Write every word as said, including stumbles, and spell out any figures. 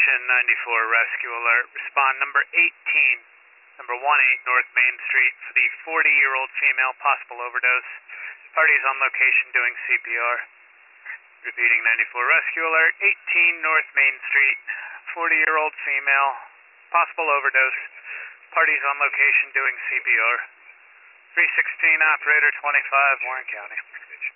Station ninety-four rescue alert. Respond number eighteen, number one eight North Main Street for the forty-year-old female, possible overdose. Parties on location doing C P R. Repeating ninety-four rescue alert, eighteen North Main Street, forty-year-old female, possible overdose. Parties on location doing C P R. three sixteen operator twenty-five, Warren County.